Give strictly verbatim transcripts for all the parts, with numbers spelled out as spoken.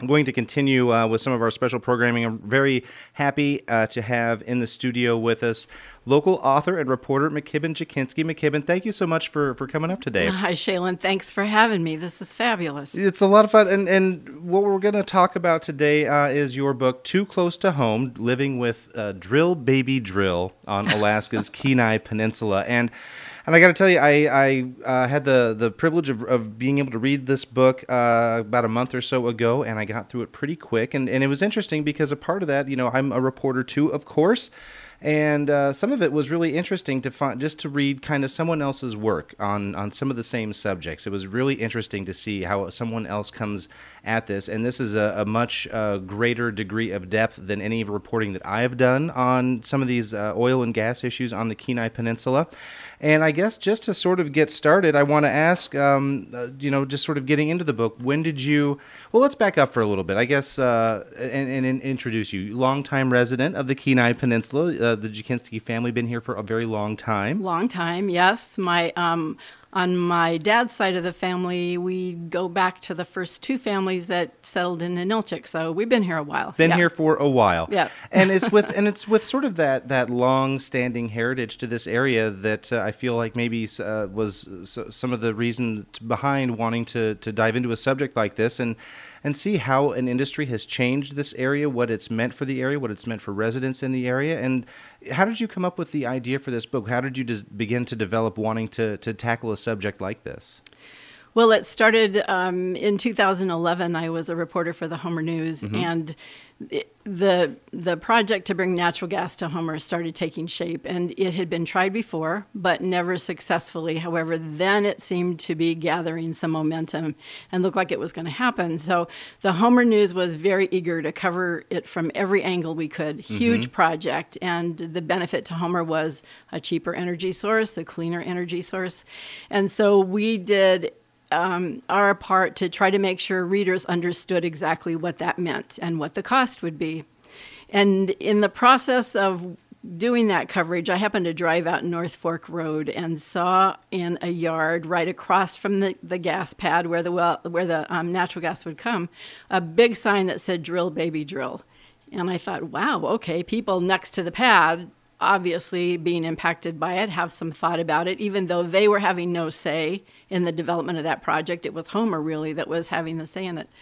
going to continue uh, with some of our special programming. I'm very happy uh, to have in the studio with us local author and reporter McKibben Jakinski. McKibben, thank you so much for, for coming up today. Hi, Shaylin. Thanks for having me. This is fabulous. It's a lot of fun. And, and what we're going to talk about today uh, is your book, Too Close to Home, Living with uh, Drill Baby Drill on Alaska's Kenai Peninsula. And And I got to tell you, I, I uh, had the, the privilege of, of being able to read this book uh, about a month or so ago, and I got through it pretty quick. And, and it was interesting because a part of that, you know, I'm a reporter too, of course, and uh, some of it was really interesting to find, just to read kind of someone else's work on, on some of the same subjects. It was really interesting to see how someone else comes at this, and this is a, a much uh, greater degree of depth than any reporting that I have done on some of these uh, oil and gas issues on the Kenai Peninsula. And I guess just to sort of get started, I want to ask, um, uh, you know, just sort of getting into the book, when did you, well, let's back up for a little bit, I guess, uh, and, and, and introduce you. Longtime resident of the Kenai Peninsula, uh, the Jakinski family, been here for a very long time. Long time, yes. My um, on my dad's side of the family, we go back to the first two families that settled in Ninilchik, so we've been here a while. Been yeah. here for a while. Yeah. and it's with and it's with sort of that that long-standing heritage to this area that uh, I feel like maybe uh, was some of the reason behind wanting to to dive into a subject like this and and see how an industry has changed this area, what it's meant for the area, what it's meant for residents in the area. And how did you come up with the idea for this book? How did you just begin to develop wanting to, to tackle a subject like this? Well, it started um, in two thousand eleven. I was a reporter for the Homer News, mm-hmm. and it, the the project to bring natural gas to Homer started taking shape, and it had been tried before, but never successfully. However, then it seemed to be gathering some momentum and looked like it was going to happen. So the Homer News was very eager to cover it from every angle we could. Huge mm-hmm. project, and the benefit to Homer was a cheaper energy source, a cleaner energy source. And so we did Um, our part to try to make sure readers understood exactly what that meant and what the cost would be. And in the process of doing that coverage, I happened to drive out North Fork Road and saw in a yard right across from the, the gas pad where the well, where the um, natural gas would come, a big sign that said "Drill, Baby, Drill." And I thought, wow, okay, people next to the pad, obviously being impacted by it, have some thought about it, even though they were having no say in the development of that project. It was Homer really that was having the say in it.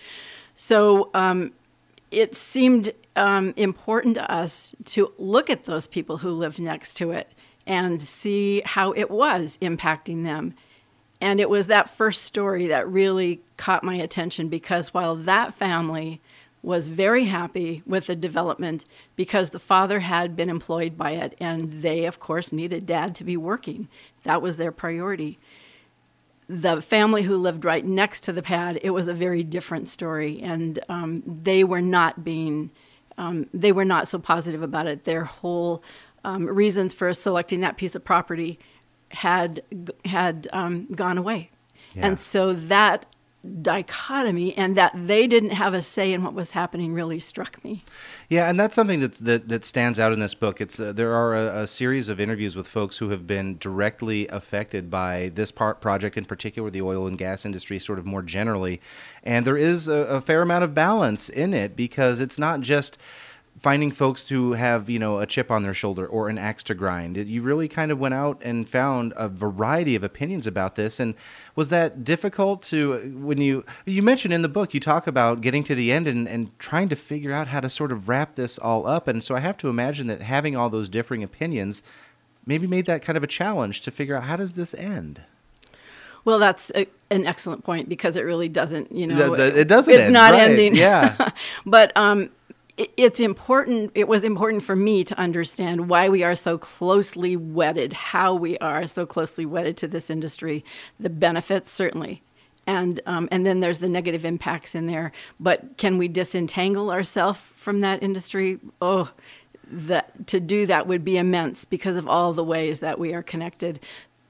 So um, it seemed um, important to us to look at those people who lived next to it and see how it was impacting them. And it was that first story that really caught my attention, because while that family was very happy with the development because the father had been employed by it, and they, of course, needed dad to be working. That was their priority. The family who lived right next to the pad, it was a very different story, and um, they were not being, um, they were not so positive about it. Their whole um, reasons for selecting that piece of property had had um, gone away. Yeah. And so that dichotomy and that they didn't have a say in what was happening really struck me. Yeah, and that's something that's, that that stands out in this book. It's uh, there are a, a series of interviews with folks who have been directly affected by this part project, in particular, the oil and gas industry, sort of more generally. And there is a, a fair amount of balance in it, because it's not just finding folks who have, you know, a chip on their shoulder or an axe to grind. It, you really kind of went out and found a variety of opinions about this. And was that difficult to, when you, you mentioned in the book, you talk about getting to the end and, and trying to figure out how to sort of wrap this all up. And so I have to imagine that having all those differing opinions maybe made that kind of a challenge to figure out, how does this end? Well, that's a, an excellent point, because it really doesn't, you know, the, the, it doesn't it's end, not right. ending. Yeah. But, um, it's important, it was important for me to understand why we are so closely wedded, how we are so closely wedded to this industry, the benefits, certainly. And um, and then there's the negative impacts in there. But can we disentangle ourselves from that industry? Oh, that, to do that would be immense because of all the ways that we are connected.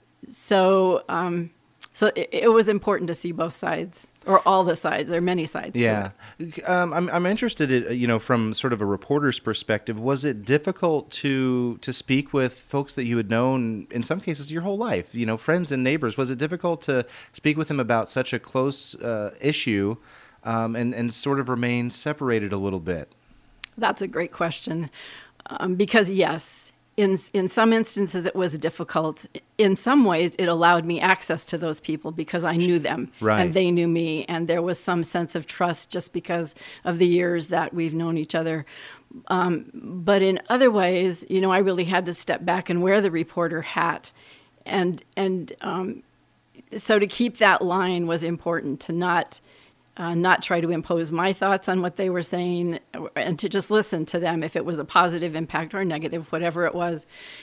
So... Um, So it, it was important to see both sides, or all the sides. There are many sides. Yeah, to it. Um, I'm I'm interested in, you know, from sort of a reporter's perspective. Was it difficult to to speak with folks that you had known, in some cases, your whole life? You know, friends and neighbors. Was it difficult to speak with them about such a close uh, issue um, and, and sort of remain separated a little bit? That's a great question. Um, because yes, in in some instances it was difficult. In some ways, it allowed me access to those people because I knew them Right. and they knew me, and there was some sense of trust just because of the years that we've known each other. Um, but in other ways, you know, I really had to step back and wear the reporter hat, and and um, so to keep that line was important, to not. Uh, not try to impose my thoughts on what they were saying, and to just listen to them if it was a positive impact or negative, whatever it was.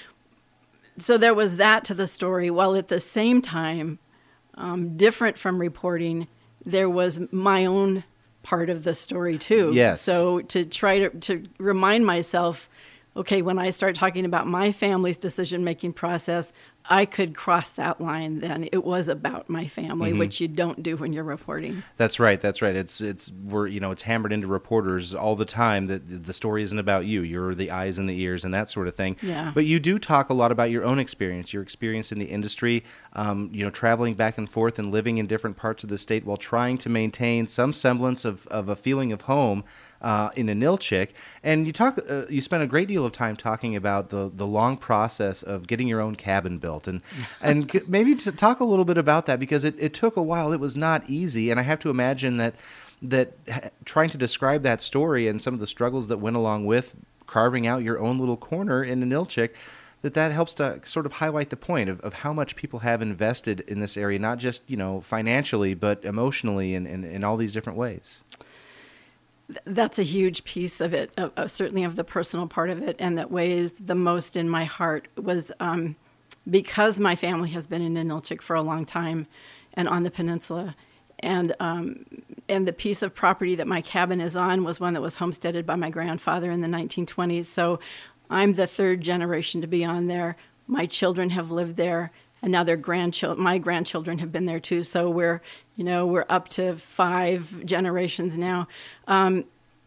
So there was that to the story, while at the same time, um, different from reporting, there was my own part of the story too. Yes. So to try to, to remind myself, okay, when I start talking about my family's decision-making process, I could cross that line then. It was about my family, mm-hmm. which you don't do when you're reporting. That's right. That's right. It's it's we're you know it's hammered into reporters all the time that the story isn't about you. You're the eyes and the ears and that sort of thing. Yeah. But you do talk a lot about your own experience, your experience in the industry, um, you know, traveling back and forth and living in different parts of the state while trying to maintain some semblance of, of a feeling of home uh, in Ninilchik. And you talk, uh, you spent a great deal of time talking about the the long process of getting your own cabin built. And and maybe to talk a little bit about that, because it, it took a while. It was not easy, and I have to imagine that that trying to describe that story and some of the struggles that went along with carving out your own little corner in Ninilchik, that that helps to sort of highlight the point of, of how much people have invested in this area, not just, you know, financially, but emotionally and in, in, in all these different ways. That's a huge piece of it, of, of certainly of the personal part of it, and that weighs the most in my heart was um, because my family has been in Ninilchik for a long time and on the peninsula, and um, and the piece of property that my cabin is on was one that was homesteaded by my grandfather in the nineteen twenties. So I'm the third generation to be on there. My children have lived there, and now their grandchildren, my grandchildren have been there too. So we're, you know, we're up to five generations now. Um,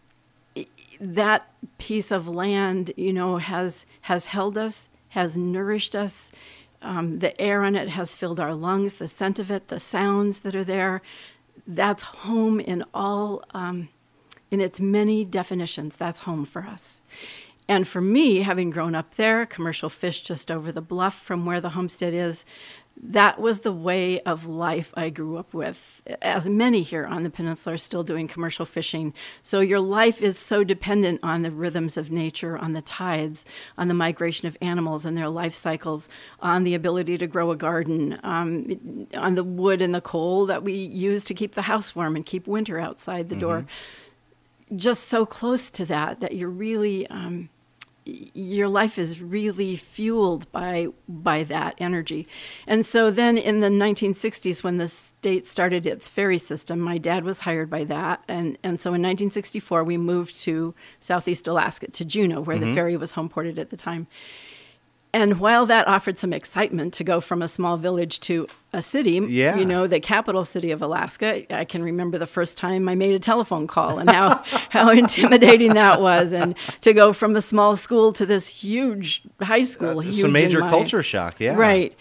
that piece of land, you know, has has held us, has nourished us. Um, the air on it has filled our lungs, the scent of it, the sounds that are there. That's home in all, um, in its many definitions. That's home for us. And for me, having grown up there, commercial fish just over the bluff from where the homestead is, that was the way of life I grew up with, as many here on the peninsula are still doing commercial fishing. So your life is so dependent on the rhythms of nature, on the tides, on the migration of animals and their life cycles, on the ability to grow a garden, um, on the wood and the coal that we use to keep the house warm and keep winter outside the mm-hmm. door. Just so close to that, that you're really... Um, your life is really fueled by by that energy. And so then in the nineteen sixties, when the state started its ferry system, my dad was hired by that. And, and so in nineteen sixty-four, we moved to Southeast Alaska, to Juneau, where mm-hmm. the ferry was homeported at the time. And while that offered some excitement to go from a small village to a city, yeah. you know, the capital city of Alaska, I can remember the first time I made a telephone call and how, how intimidating that was. And to go from a small school to this huge high school. Uh, huge some major my, culture shock, yeah. Right.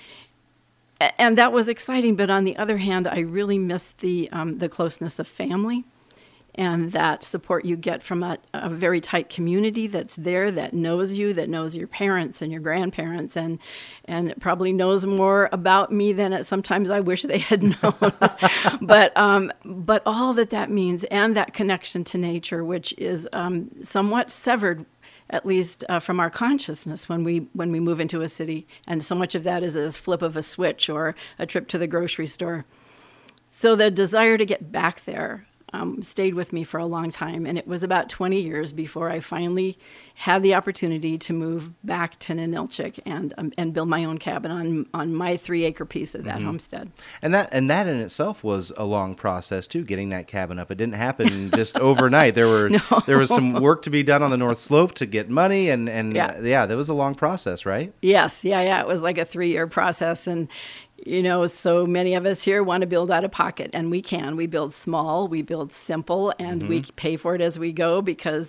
And that was exciting. But on the other hand, I really missed the um, the closeness of family. And that support you get from a, a very tight community that's there, that knows you, that knows your parents and your grandparents, and and probably knows more about me than it, sometimes I wish they had known. but um, but all that that means, and that connection to nature, which is um, somewhat severed, at least uh, from our consciousness when we when we move into a city, and so much of that is a flip of a switch or a trip to the grocery store. So the desire to get back there Um, stayed with me for a long time, and it was about twenty years before I finally had the opportunity to move back to Ninilchik and um, and build my own cabin on on my three acre piece of that mm-hmm. homestead. And that and that in itself was a long process too, getting that cabin up. It didn't happen just overnight. There were no. there was some work to be done on the North Slope to get money, and and yeah, uh, yeah that was a long process, right? Yes, yeah, yeah. It was like a three year process, and. You know, so many of us here want to build out of pocket, and we can. We build small, we build simple, and mm-hmm. we pay for it as we go because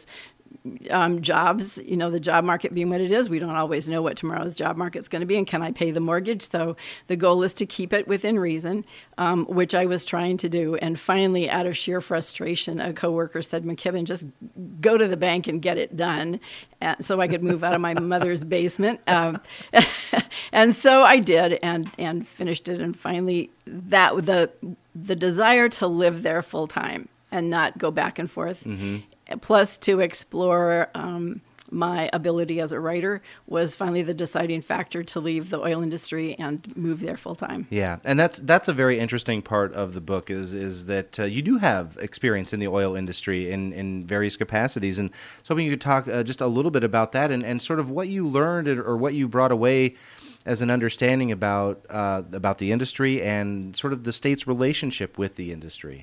um, jobs, you know, the job market being what it is, we don't always know what tomorrow's job market's going to be, and can I pay the mortgage? So the goal is to keep it within reason, um, which I was trying to do. And finally, out of sheer frustration, a coworker said, "McKibben, just go to the bank and get it done," and so I could move out of my mother's basement. Um, and so I did, and and finished it. And finally, that the the desire to live there full time and not go back and forth. Mm-hmm. Plus, to explore um, my ability as a writer was finally the deciding factor to leave the oil industry and move there full time. Yeah, and that's that's a very interesting part of the book is is that uh, you do have experience in the oil industry in, in various capacities, and so hoping you could talk uh, just a little bit about that and, and sort of what you learned or what you brought away as an understanding about uh, about the industry and sort of the state's relationship with the industry.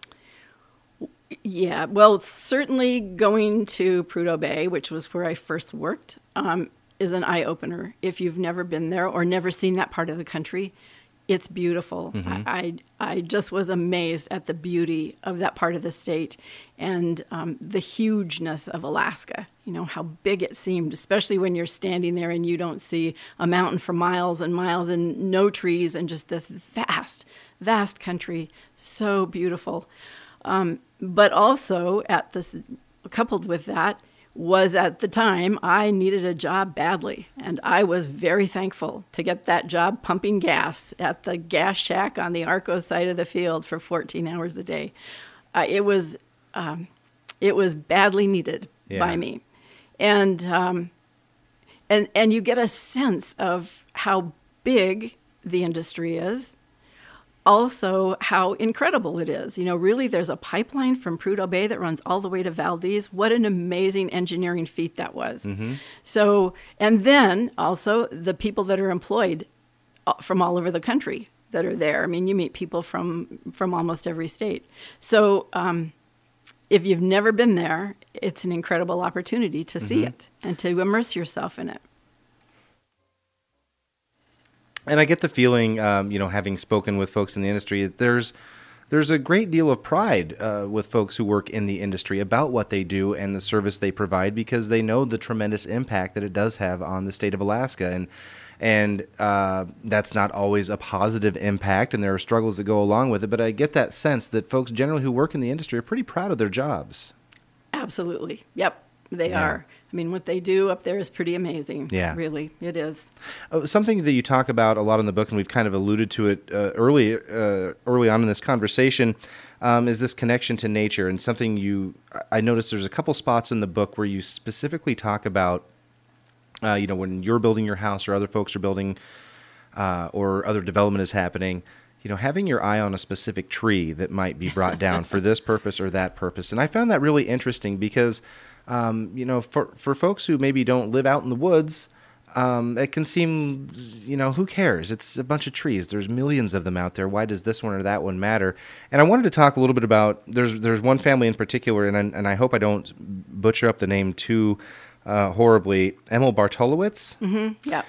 Yeah, well, certainly going to Prudhoe Bay, which was where I first worked, um, is an eye-opener. If you've never been there or never seen that part of the country, it's beautiful. Mm-hmm. I, I just was amazed at the beauty of that part of the state and um, the hugeness of Alaska, you know, how big it seemed, especially when you're standing there and you don't see a mountain for miles and miles and no trees and just this vast, vast country, so beautiful. Um, but also, at this, coupled with that, was at the time I needed a job badly, and I was very thankful to get that job pumping gas at the gas shack on the Arco side of the field for fourteen hours a day. Uh, it was, um, it was badly needed yeah. by me, and um, and and you get a sense of how big the industry is. Also, how incredible it is. You know, really, there's a pipeline from Prudhoe Bay that runs all the way to Valdez. What an amazing engineering feat that was. Mm-hmm. So, and then also the people that are employed from all over the country that are there. I mean, you meet people from, from almost every state. So, um, if you've never been there, it's an incredible opportunity to mm-hmm. see it and to immerse yourself in it. And I get the feeling, um, you know, having spoken with folks in the industry, that there's there's a great deal of pride uh, with folks who work in the industry about what they do and the service they provide because they know the tremendous impact that it does have on the state of Alaska. And and uh, that's not always a positive impact, and there are struggles that go along with it. But I get that sense that folks generally who work in the industry are pretty proud of their jobs. Absolutely. Yep, they yeah. are. I mean, what they do up there is pretty amazing. Yeah. Really, it is. Uh, something that you talk about a lot in the book, and we've kind of alluded to it uh, early uh, early on in this conversation, um, is this connection to nature. And something you, I noticed there's a couple spots in the book where you specifically talk about, uh, you know, when you're building your house or other folks are building uh, or other development is happening, you know, having your eye on a specific tree that might be brought down for this purpose or that purpose. And I found that really interesting because Um, you know, for, for folks who maybe don't live out in the woods, um, it can seem, you know, who cares? It's a bunch of trees. There's millions of them out there. Why does this one or that one matter? And I wanted to talk a little bit about, there's there's one family in particular, and I, and I hope I don't butcher up the name too uh, horribly, Emil Bartolowitz? Mm-hmm, yeah.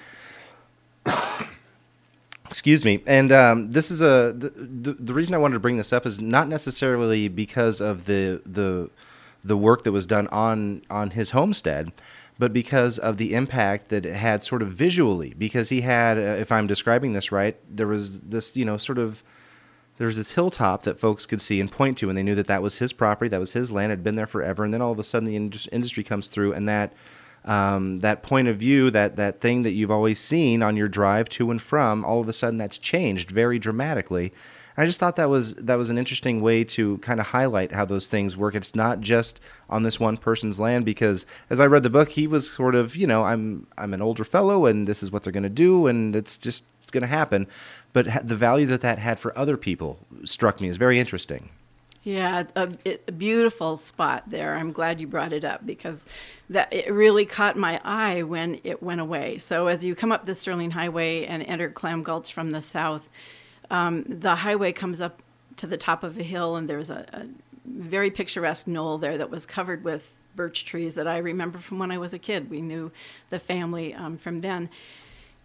Excuse me. And um, this is a, the, the, the reason I wanted to bring this up is not necessarily because of the the the work that was done on, on his homestead, but because of the impact that it had sort of visually, because he had, uh, if I'm describing this right, there was this, you know, sort of, there was this hilltop that folks could see and point to, and they knew that that was his property, that was his land, had been there forever, and then all of a sudden the indus- industry comes through, and that um, that point of view, that, that thing that you've always seen on your drive to and from, all of a sudden that's changed very dramatically. I just thought that was that was an interesting way to kind of highlight how those things work. It's not just on this one person's land, because as I read the book, he was sort of, you know, I'm I'm an older fellow, and this is what they're going to do, and it's just it's going to happen. But ha- the value that that had for other people struck me as very interesting. Yeah, a, a beautiful spot there. I'm glad you brought it up because that it really caught my eye when it went away. So as you come up the Sterling Highway and enter Clam Gulch from the south, Um, the highway comes up to the top of a hill, and there's a, a very picturesque knoll there that was covered with birch trees that I remember from when I was a kid. We knew the family um, from then.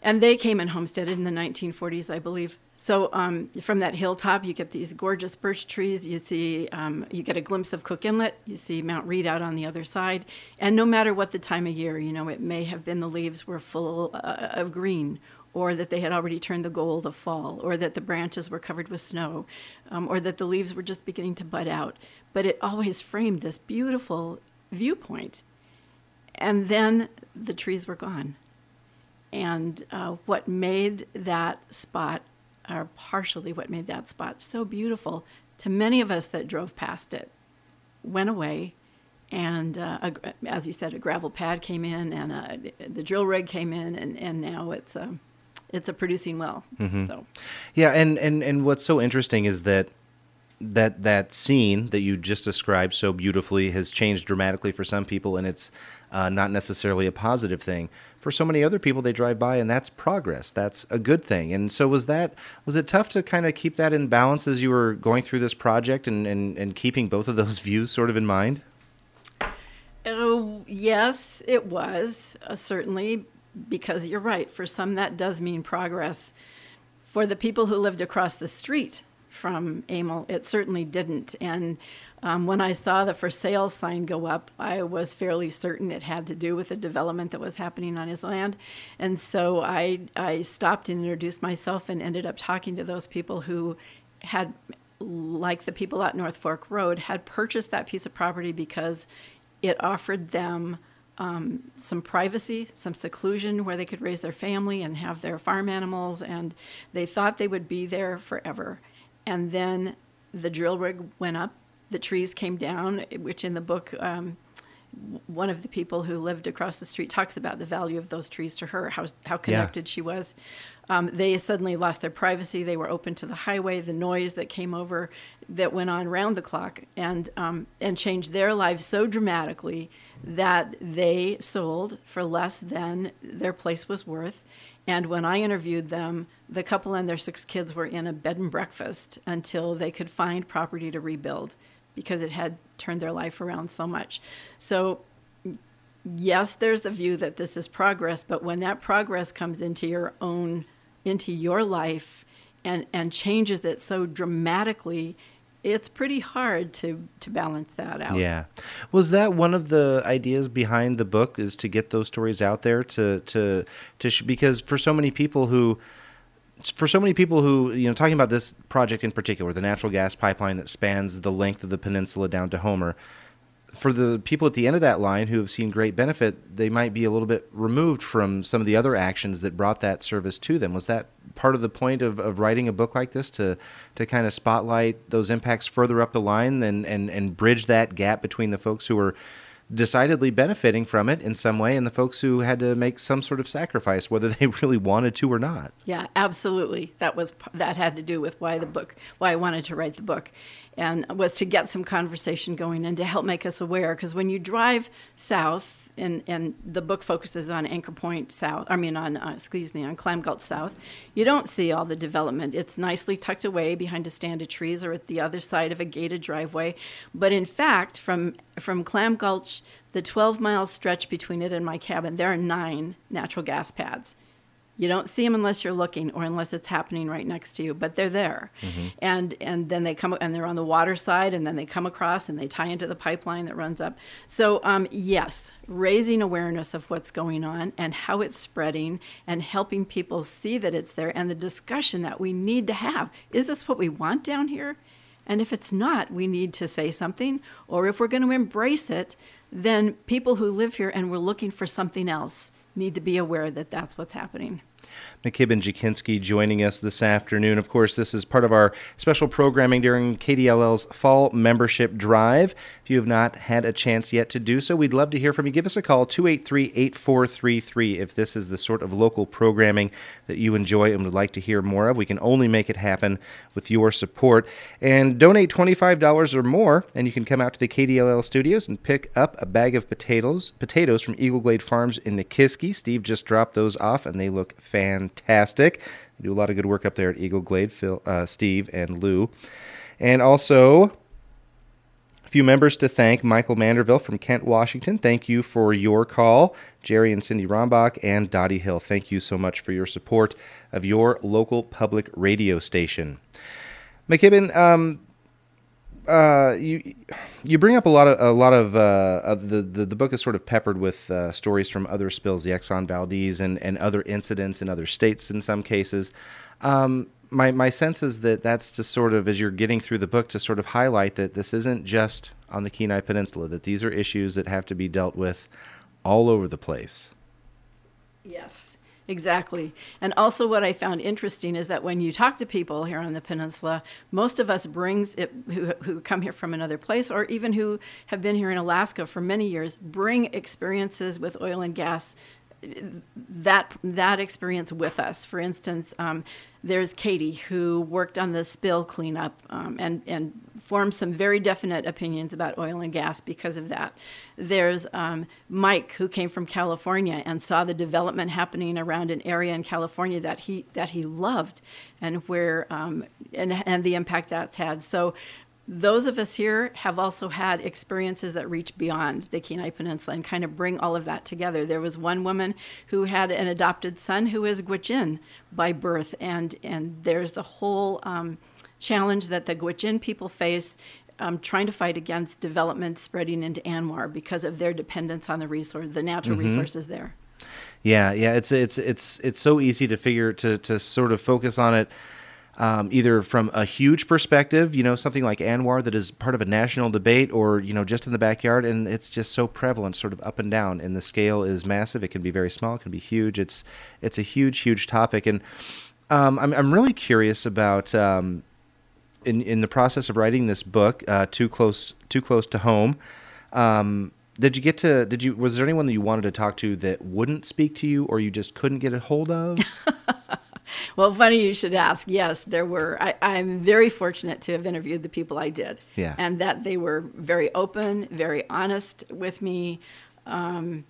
And they came and homesteaded in the nineteen forties, I believe. So um, from that hilltop, you get these gorgeous birch trees. You see, um, you get a glimpse of Cook Inlet. You see Mount Read out on the other side. And no matter what the time of year, you know, it may have been the leaves were full uh, of green, or that they had already turned the gold of fall, or that the branches were covered with snow, um, or that the leaves were just beginning to bud out. But it always framed this beautiful viewpoint. And then the trees were gone. And uh, what made that spot, or partially what made that spot so beautiful to many of us that drove past it, went away. And uh, a, as you said, a gravel pad came in, and uh, the drill rig came in, and, and now it's a, it's a producing well. Mm-hmm. So, yeah, and, and, and what's so interesting is that that that scene that you just described so beautifully has changed dramatically for some people, and it's uh, not necessarily a positive thing. For so many other people, they drive by, and that's progress. That's a good thing. And so was that, was it tough to kind of keep that in balance as you were going through this project and, and, and keeping both of those views sort of in mind? Oh, yes, it was, uh, certainly, because you're right. For some, that does mean progress. For the people who lived across the street from Emil, it certainly didn't. And um, when I saw the for sale sign go up, I was fairly certain it had to do with the development that was happening on his land. And so I, I stopped and introduced myself and ended up talking to those people who had, like the people at North Fork Road, had purchased that piece of property because it offered them um, some privacy, some seclusion where they could raise their family and have their farm animals, and they thought they would be there forever. And then the drill rig went up, the trees came down, which in the book, um, one of the people who lived across the street talks about the value of those trees to her, how how connected yeah. she was. Um, they suddenly lost their privacy. They were open to the highway, the noise that came over that went on round the clock, and um, and changed their lives so dramatically that they sold for less than their place was worth. And when I interviewed them, the couple and their six kids were in a bed and breakfast until they could find property to rebuild, because it had turned their life around so much. So yes, there's the view that this is progress, but when that progress comes into your own, into your life and, and changes it so dramatically, it's pretty hard to, to balance that out. Yeah. Was that one of the ideas behind the book, is to get those stories out there to, to, to, sh- because for so many people who, For so many people who, you know, talking about this project in particular, the natural gas pipeline that spans the length of the peninsula down to Homer, for the people at the end of that line who have seen great benefit, they might be a little bit removed from some of the other actions that brought that service to them. Was that part of the point of, of writing a book like this, to to kind of spotlight those impacts further up the line and, and, and bridge that gap between the folks who were decidedly benefiting from it in some way and the folks who had to make some sort of sacrifice, whether they really wanted to or not? Yeah, absolutely. That was that had to do with why the book, why I wanted to write the book, and was to get some conversation going and to help make us aware. Because when you drive south, and and the book focuses on Anchor Point South, I mean on uh, excuse me on Clam Gulch South, you don't see all the development. It's nicely tucked away behind a stand of trees or at the other side of a gated driveway. But in fact, from from Clam Gulch, the twelve mile stretch between it and my cabin, there are nine natural gas pads. You don't see them unless you're looking or unless it's happening right next to you, but they're there. Mm-hmm. And and then they come, and they're on the water side, and then they come across and they tie into the pipeline that runs up. So um, yes, raising awareness of what's going on and how it's spreading and helping people see that it's there, and the discussion that we need to have. Is this what we want down here? And if it's not, we need to say something. Or if we're going to embrace it, then people who live here and we're looking for something else need to be aware that that's what's happening. McKibben Jakinski joining us this afternoon. Of course, this is part of our special programming during K D L L's Fall Membership Drive. If you have not had a chance yet to do so, we'd love to hear from you. Give us a call, two eight three, eight four three three, if this is the sort of local programming that you enjoy and would like to hear more of. We can only make it happen with your support. And donate twenty-five dollars or more, and you can come out to the K D L L studios and pick up a bag of potatoes, potatoes from Eagle Glade Farms in Nikiski. Steve just dropped those off, and they look fantastic. Fantastic. They do a lot of good work up there at Eagle Glade, Phil, uh, Steve and Lou. And also, few members to thank. Michael Manderville from Kent, Washington. Thank you for your call. Jerry and Cindy Rombach and Dottie Hill, thank you so much for your support of your local public radio station. McKibben, um, uh, you you bring up a lot of a lot of uh, uh, the, the the book is sort of peppered with uh, stories from other spills, the Exxon Valdez, and, and other incidents in other states in some cases. Um, my my sense is that that's to sort of, as you're getting through the book, to sort of highlight that this isn't just on the Kenai Peninsula, that these are issues that have to be dealt with all over the place. Yes, exactly. And also what I found interesting is that when you talk to people here on the peninsula, most of us brings it, who, who come here from another place, or even who have been here in Alaska for many years, bring experiences with oil and gas, that that experience with us. For instance, um, there's Katie, who worked on the spill cleanup um, and, and formed some very definite opinions about oil and gas because of that. There's um, Mike, who came from California and saw the development happening around an area in California that he that he loved, and where um, and and the impact that's had. So those of us here have also had experiences that reach beyond the Kenai Peninsula and kind of bring all of that together. There was one woman who had an adopted son who is Gwich'in by birth, and, and there's the whole um, challenge that the Gwich'in people face um, trying to fight against development spreading into ANWR because of their dependence on the resource, the natural mm-hmm. resources there. Yeah, yeah, it's it's it's it's so easy to figure to to sort of focus on it. Um, either from a huge perspective, you know, something like ANWR that is part of a national debate, or, you know, just in the backyard, and it's just so prevalent, sort of up and down, and the scale is massive. It can be very small, it can be huge. It's it's a huge, huge topic, and um, I'm I'm really curious about um, in in the process of writing this book, uh, too close too close to home. Um, did you get to? Did you? Was there anyone that you wanted to talk to that wouldn't speak to you, or you just couldn't get a hold of? Well, funny you should ask. Yes, there were. I, I'm very fortunate to have interviewed the people I did. Yeah. And that they were very open, very honest with me. Um,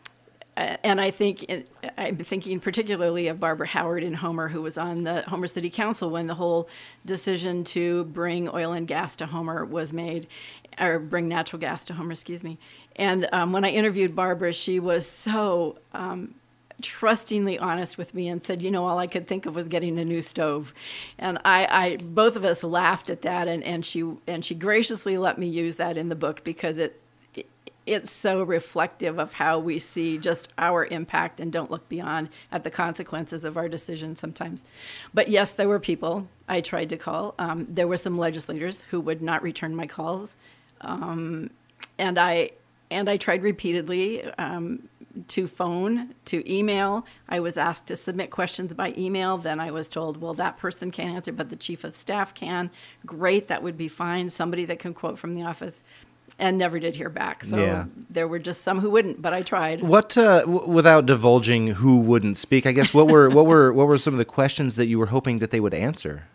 and I think, it, I'm thinking particularly of Barbara Howard in Homer, who was on the Homer City Council when the whole decision to bring oil and gas to Homer was made, or bring natural gas to Homer, excuse me. And um, when I interviewed Barbara, she was so Um, trustingly honest with me and said, you know, all I could think of was getting a new stove. And I, I both of us laughed at that, and, and she and she graciously let me use that in the book because it, it it's so reflective of how we see just our impact and don't look beyond at the consequences of our decisions sometimes. But yes, there were people I tried to call. Um, there were some legislators who would not return my calls. Um, and I and I tried repeatedly um, to phone, to email. I was asked to submit questions by email. Then I was told, well, that person can't answer, but the chief of staff can. Great, that would be fine. Somebody that can quote from the office. And never did hear back. So yeah. There were just some who wouldn't, but I tried. What, uh, w- without divulging who wouldn't speak, I guess, what were what were what were some of the questions that you were hoping that they would answer?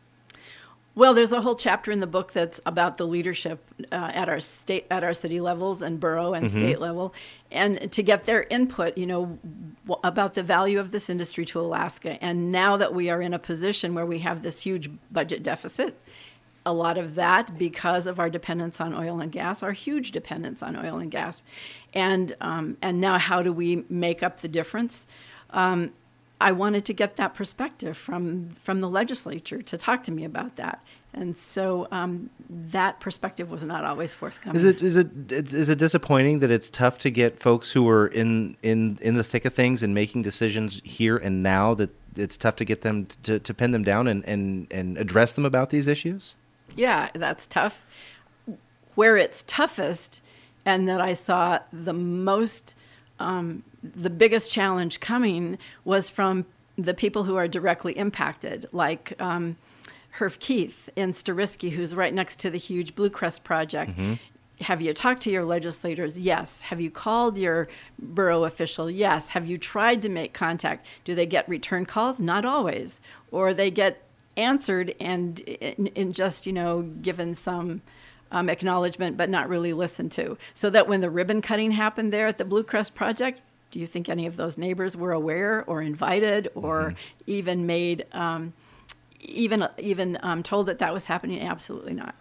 Well, there's a whole chapter in the book that's about the leadership uh, at our state, at our city levels, and borough and mm-hmm. state level, and to get their input, you know, w- about the value of this industry to Alaska. And now that we are in a position where we have this huge budget deficit, a lot of that because of our dependence on oil and gas, our huge dependence on oil and gas, and um, and now how do we make up the difference? Um, I wanted to get that perspective from from the legislature to talk to me about that, and so um, that perspective was not always forthcoming. Is it is it is it disappointing that it's tough to get folks who are in in, in the thick of things and making decisions here and now, that it's tough to get them to, to pin them down and, and, and address them about these issues? Yeah, that's tough. Where it's toughest, and that I saw the most. Um, the biggest challenge coming was from the people who are directly impacted, like um, Herf Keith in Storiski, who's right next to the huge Blue Crest project. Mm-hmm. Have you talked to your legislators? Yes. Have you called your borough official? Yes. Have you tried to make contact? Do they get return calls? Not always. Or they get answered and in, in just, you know, given some Um, acknowledgement, but not really listened to. So that when the ribbon cutting happened there at the Blue Crest project, do you think any of those neighbors were aware or invited or mm-hmm. even made, um, even even um, told that that was happening? Absolutely not.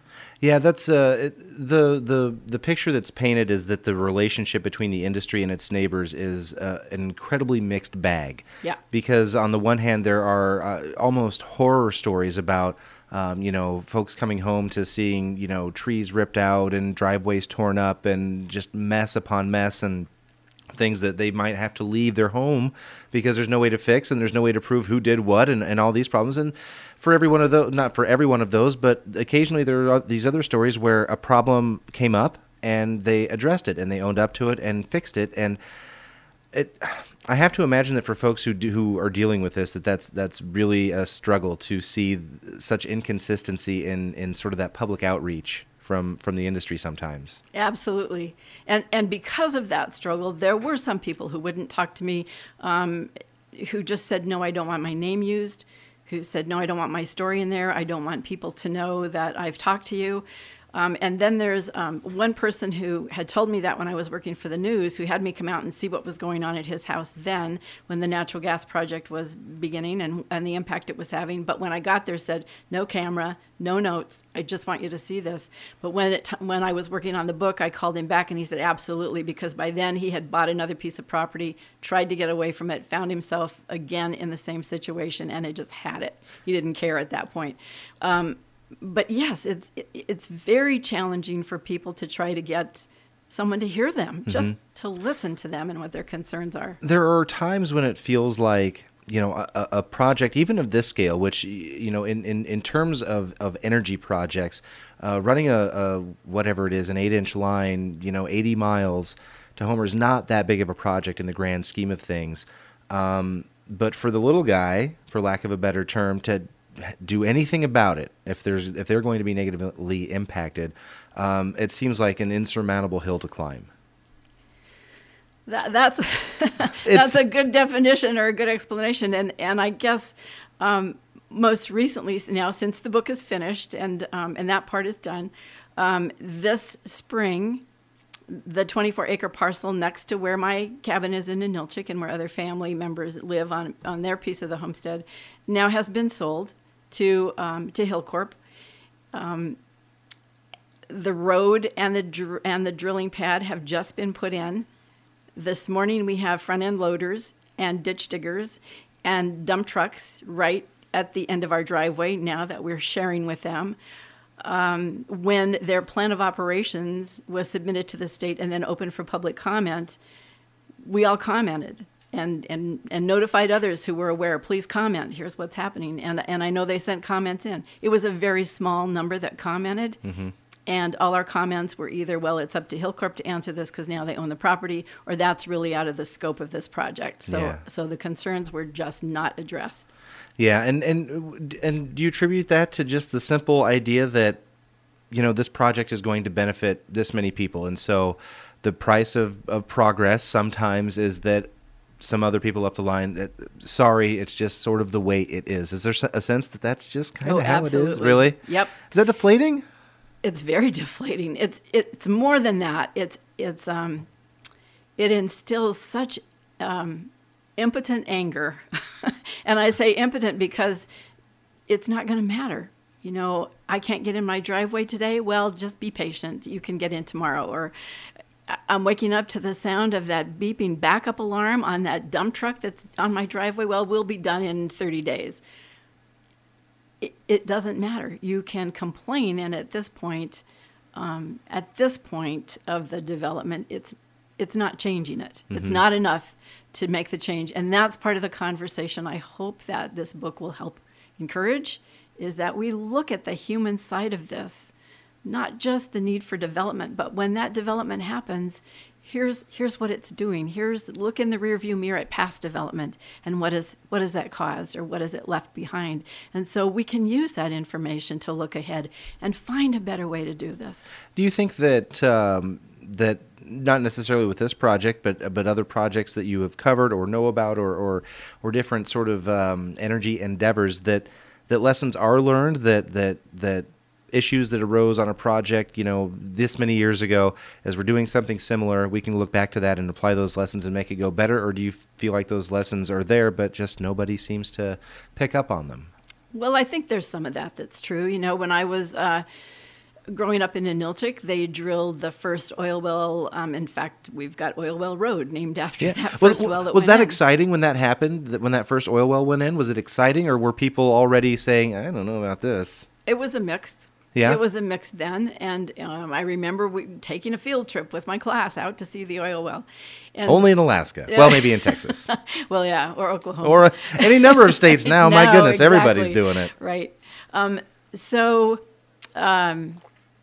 Yeah, that's uh, it, the the the picture that's painted is that the relationship between the industry and its neighbors is uh, an incredibly mixed bag. Yeah. Because on the one hand, there are uh, almost horror stories about um, you know folks coming home to seeing you know trees ripped out and driveways torn up and just mess upon mess and things that they might have to leave their home because there's no way to fix and there's no way to prove who did what and, and all these problems. And for every one of those, not for every one of those, but occasionally there are these other stories where a problem came up and they addressed it and they owned up to it and fixed it. And it, I have to imagine that for folks who do, who are dealing with this, that that's that's really a struggle to see such inconsistency in, in sort of that public outreach from from the industry sometimes. Absolutely. And and because of that struggle, there were some people who wouldn't talk to me, um, who just said, no, I don't want my name used, who said, no, I don't want my story in there. I don't want people to know that I've talked to you. Um, and then there's um, one person who had told me that when I was working for the news, who had me come out and see what was going on at his house then when the natural gas project was beginning and, and the impact it was having. But when I got there, said, no camera, no notes. I just want you to see this. But when it, when I was working on the book, I called him back and he said, absolutely, because by then he had bought another piece of property, tried to get away from it, found himself again in the same situation, and it just had it. He didn't care at that point. Um, But yes, it's it's very challenging for people to try to get someone to hear them, mm-hmm. just to listen to them and what their concerns are. There are times when it feels like, you know, a, a project, even of this scale, which, you know, in, in, in terms of, of energy projects, uh, running a, a, whatever it is, an eight-inch line, you know, eighty miles to Homer is not that big of a project in the grand scheme of things. Um, but for the little guy, for lack of a better term, to do anything about it, if there's if they're going to be negatively impacted, um, it seems like an insurmountable hill to climb. That, that's that's a good definition or a good explanation, and and I guess um, most recently now, since the book is finished and um, and that part is done, um, this spring, the twenty-four acre parcel next to where my cabin is in Ninilchik and where other family members live on on their piece of the homestead, now has been sold to um, to Hilcorp. Um, the road and the dr- and the drilling pad have just been put in. This morning we have front end loaders and ditch diggers and dump trucks right at the end of our driveway now that we're sharing with them. Um, when their plan of operations was submitted to the state and then opened for public comment, we all commented. And, and and notified others who were aware, please comment, here's what's happening. And and I know they sent comments in. It was a very small number that commented, mm-hmm. and all our comments were either, well, it's up to Hilcorp to answer this because now they own the property, or that's really out of the scope of this project. So yeah. so the concerns were just not addressed. Yeah, and, and, and do you attribute that to just the simple idea that, you know, this project is going to benefit this many people, and so the price of, of progress sometimes is that some other people up the line that, sorry, it's just sort of the way it is. Is there a sense that that's just kind of oh, how absolutely. it is? Really? Yep. Is that deflating? It's very deflating. It's it's more than that. It's it's um, it instills such um, impotent anger, and I say impotent because it's not going to matter. You know, I can't get in my driveway today. Well, just be patient. You can get in tomorrow. Or I'm waking up to the sound of that beeping backup alarm on that dump truck that's on my driveway. Well, we'll be done in thirty days. It, it doesn't matter. You can complain, and at this point, um, at this point of the development, it's it's not changing it. Mm-hmm. It's not enough to make the change, and that's part of the conversation I hope that this book will help encourage, is that we look at the human side of this. Not just the need for development, but when that development happens, here's here's what it's doing. Here's look in the rearview mirror at past development and what is what has that caused or what has it left behind. And so we can use that information to look ahead and find a better way to do this. Do you think that um, that not necessarily with this project, but but other projects that you have covered or know about, or or, or different sort of um, energy endeavors, that that lessons are learned, that that that issues that arose on a project, you know, this many years ago, as we're doing something similar, we can look back to that and apply those lessons and make it go better? Or do you feel like those lessons are there, but just nobody seems to pick up on them? Well, I think there's some of that that's true. You know, when I was uh, growing up in Inilchik, they drilled the first oil well. Um, in fact, we've got Oil Well Road named after Yeah. that Was, first well that was went that in. exciting when that happened? That when that first oil well went in, was it exciting, or were people already saying, "I don't know about this"? It was a mix. Yeah? It was a mix then, and um, I remember we, taking a field trip with my class out to see the oil well. And Only in Alaska. Well, maybe in Texas. Well, yeah, or Oklahoma. Or any number of states now. My No, goodness, exactly. everybody's doing it. Right. Um, so, um,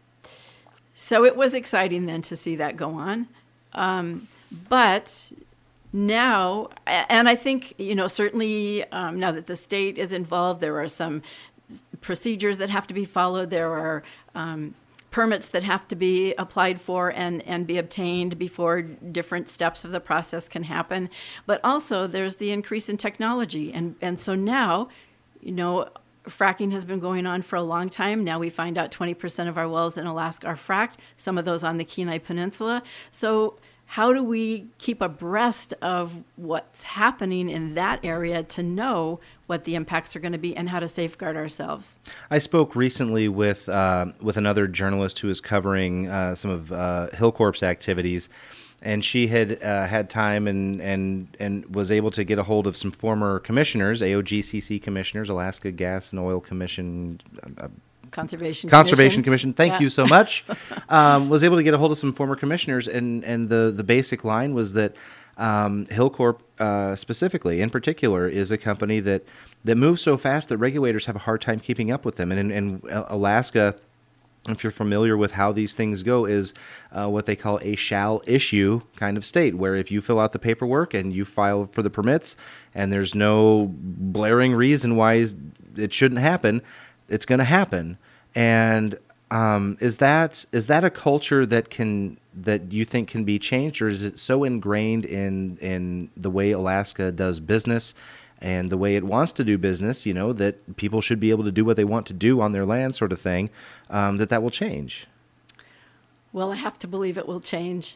so it was exciting then to see that go on. Um, but now, and I think, you know, certainly um, now that the state is involved, there are some procedures that have to be followed. There are um, permits that have to be applied for and, and be obtained before different steps of the process can happen. But also there's the increase in technology. And, and so now, you know, fracking has been going on for a long time. Now we find out twenty percent of our wells in Alaska are fracked, some of those on the Kenai Peninsula. So how do we keep abreast of what's happening in that area to know what the impacts are going to be and how to safeguard ourselves? I spoke recently with uh, with another journalist who is covering uh, some of uh, Hilcorp's activities, and she had uh, had time and, and and was able to get a hold of some former commissioners, A O G C C commissioners, Alaska Gas and Oil Commission. Uh, Conservation Conservation Commission. Commission. Thank Yeah. you so much. um, was able to get a hold of some former commissioners, and, and the, the basic line was that um, Hilcorp uh, specifically, in particular, is a company that, that moves so fast that regulators have a hard time keeping up with them. And in, in Alaska, if you're familiar with how these things go, is uh, what they call a shall issue kind of state, where if you fill out the paperwork and you file for the permits and there's no blaring reason why it shouldn't happen, it's going to happen. And um, is that is that a culture that can that you think can be changed, or is it so ingrained in in the way Alaska does business and the way it wants to do business, you know, that people should be able to do what they want to do on their land, sort of thing, um, that that will change? Well, I have to believe it will change.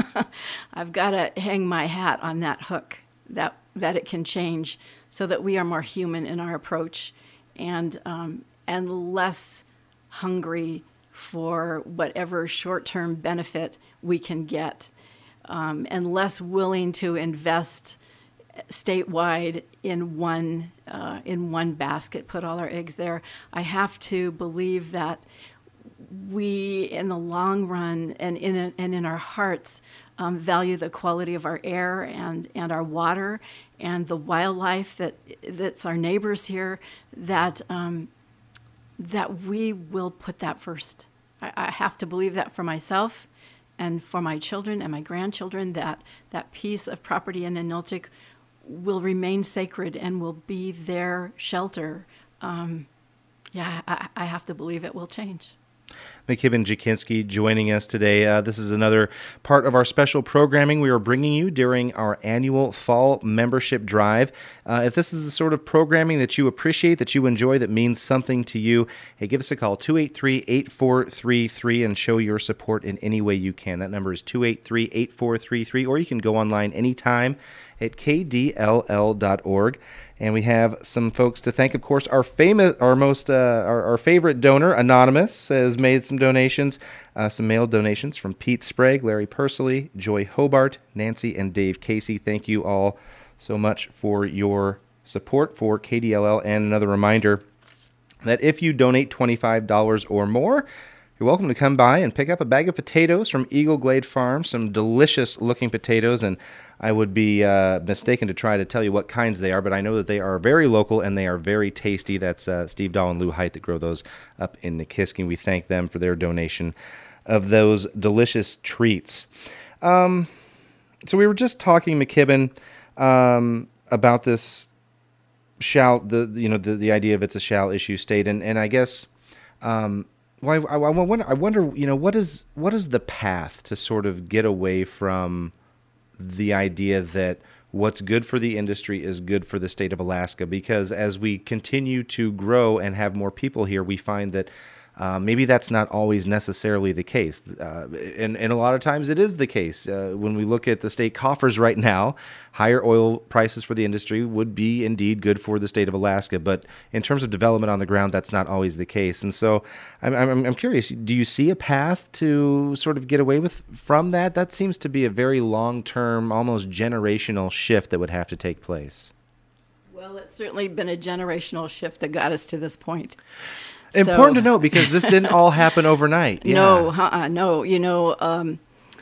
I've got to hang my hat on that hook, that that it can change, so that we are more human in our approach, and um, and less hungry for whatever short-term benefit we can get, um, and less willing to invest statewide in one uh, in one basket, put all our eggs there. I have to believe that we, in the long run, and in a, and in our hearts, um, value the quality of our air and, and our water and the wildlife that that's our neighbors here. That um, that we will put that first. I, I have to believe that for myself and for my children and my grandchildren, that that piece of property in Inilchik will remain sacred and will be their shelter. Um, yeah, I, I have to believe it will change. McKibben Jakinski joining us today. Uh, this is another part of our special programming we are bringing you during our annual fall membership drive. Uh, if this is the sort of programming that you appreciate, that you enjoy, that means something to you, hey, give us a call, two eight three, eight four three three, and show your support in any way you can. That number is two eight three, eight four three three, or you can go online anytime at k d l l dot org. And we have some folks to thank. Of course, our famous, our most, uh, our, our favorite donor, Anonymous, has made some donations, uh, some mail donations from Pete Sprague, Larry Pursley, Joy Hobart, Nancy, and Dave Casey. Thank you all so much for your support for K D L L. And another reminder that if you donate twenty-five dollars or more, you're welcome to come by and pick up a bag of potatoes from Eagle Glade Farm, some delicious-looking potatoes, and I would be uh, mistaken to try to tell you what kinds they are, but I know that they are very local and they are very tasty. That's uh, Steve Dahl and Lou Height that grow those up in Nikiski. We thank them for their donation of those delicious treats. Um, so we were just talking, McKibben, um, about this shall the you know the, the idea of it's a shall issue state, and and I guess. Um, Well, I, I, I wonder, I wonder, you know, what is what is the path to sort of get away from the idea that what's good for the industry is good for the state of Alaska? Because as we continue to grow and have more people here, we find that Uh, maybe that's not always necessarily the case. Uh, and, and a lot of times it is the case. Uh, when we look at the state coffers right now, higher oil prices for the industry would be indeed good for the state of Alaska. But in terms of development on the ground, that's not always the case. And so I'm, I'm, I'm curious, do you see a path to sort of get away with from that? That seems to be a very long-term, almost generational shift that would have to take place. Well, it's certainly been a generational shift that got us to this point. Important So, to note, because this didn't all happen overnight. Yeah. No, uh-uh, no. You know, um,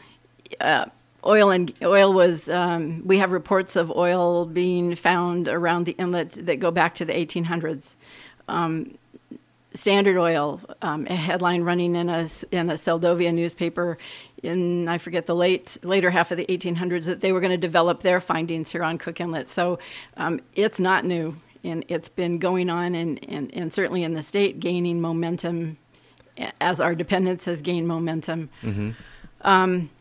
uh, oil and oil was. Um, we have reports of oil being found around the inlet that go back to the eighteen hundreds. Um, Standard Oil, um, a headline running in a in a Seldovia newspaper in, I forget, the late later half of the eighteen hundreds, that they were going to develop their findings here on Cook Inlet. So um, it's not new. And it's been going on, and, and, and certainly in the state, gaining momentum as our dependence has gained momentum. Mm-hmm. Um,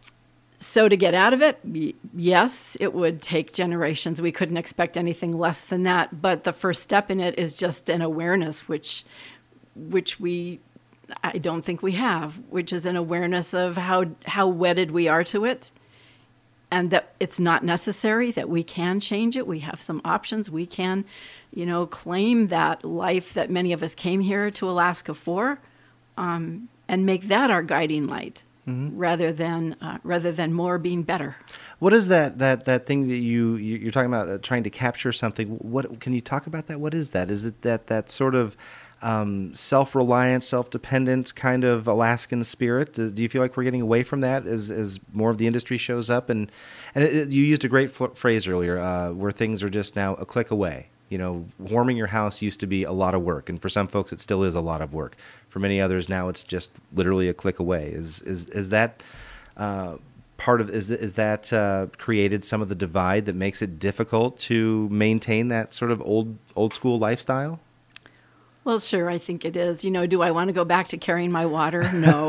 so to get out of it, y- yes, it would take generations. We couldn't expect anything less than that. But the first step in it is just an awareness, which, which we, I don't think we have, which is an awareness of how how wedded we are to it. And that it's not necessary, that we can change it. We have some options. We can, you know, claim that life that many of us came here to Alaska for, um, and make that our guiding light, mm-hmm. rather than uh, rather than more being better. What is that that that thing that you you- you're talking about, uh, trying to capture something? What can you talk about that? What is that? Is it that that sort of um, self-reliant, self-dependent kind of Alaskan spirit? Do, do you feel like we're getting away from that as as more of the industry shows up? And and it, it- you used a great f- phrase earlier, uh, where things are just now a click away. You know, warming your house used to be a lot of work, and for some folks, it still is a lot of work. For many others, now it's just literally a click away. Is is is that uh, part of is is that uh, created some of the divide that makes it difficult to maintain that sort of old old school lifestyle? Well, sure, I think it is. You know, do I want to go back to carrying my water? No.